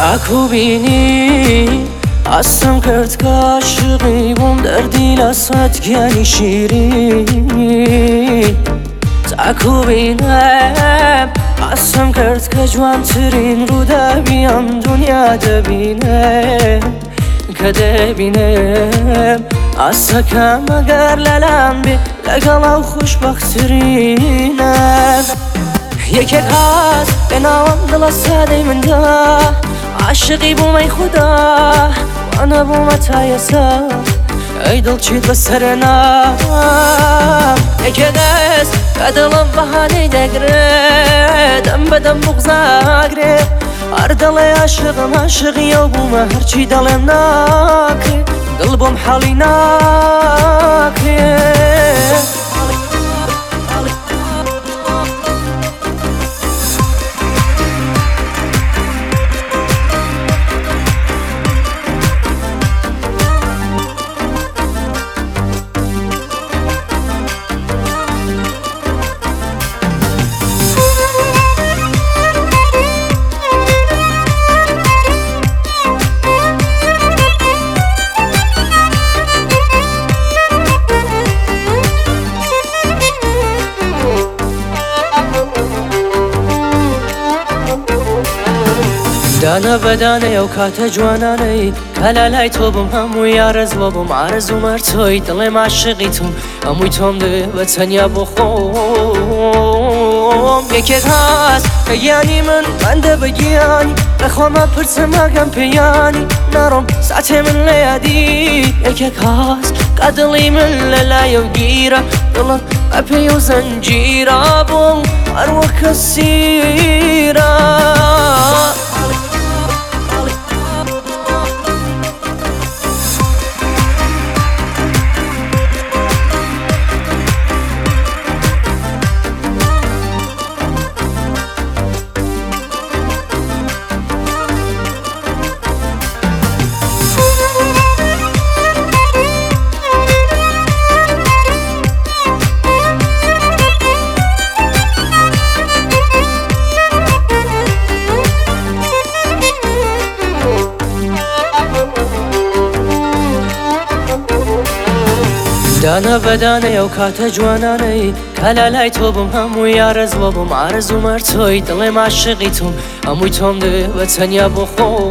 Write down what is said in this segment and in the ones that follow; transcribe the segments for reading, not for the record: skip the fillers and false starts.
چاکو بینی قسم کرد که عاشقی بوم در دیلست گیانی شیرین چاکو بینم قسم کرد که جوانترین رو دبیم دنیا دبینم که دبینم ئاسەکەم ئەگەر لەلام بێ لەگەڵاو خۆشبەختترینم یەکێک هات بێناوەم دڵە سادەی مندا عاشقی بوومەی خودا وانە بوومە تا ئێستا ئەی دڵچیت بەسەرە نام یەکێک هەست کە دڵم بەهانەی دەگرێت دەم بەدەم بوغزاگرێت هەر دەڵێ عاشقم عاشقیە و بوومە هەرچی دەڵێم ناکرێت دل بۆم حاڵی ناکرێت دانە بەدانەی ئەو کاتە جوانانەی کە لە لای تۆ بم هەمووی ئارەزوە بم ئارەزومەر تۆی دڵێم عاشقی توم هەمووی تۆم دەوێ بە تەنیا بۆ خۆم یەکێک هاست کە گیانی من بەندە بە گیانی لە خۆمە پرسم ئەگەم پێیانی ناڕۆم ساتێ من لە یادی یەکێک هاست کە دڵی من لە لایە و گیرە دڵم بە پێی و زەنجیرە بووم هەروە کەسیرە دانە بەدانەی ئەو کاتە جوانانەی کە لە لای تۆ بم هەمووی ئارەزوە بم ئارەزومەر تۆی دڵێم عاشقی توم هەمووی تۆم دەوێ بە تەنیا بۆ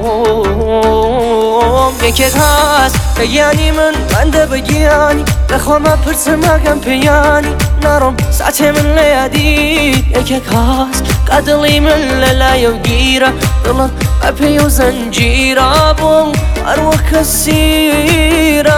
خۆم یەکێک هاست کە گیانی من بەندە بە گیانی لە خۆمە پرسم ئەگەم پێیانی ناڕۆم ساتێ من لە یادی یەکێک هاست کە دڵی من لە لایە و گیرە دڵم بە پێی و زەنجیرە بووم هەروە کەسیرە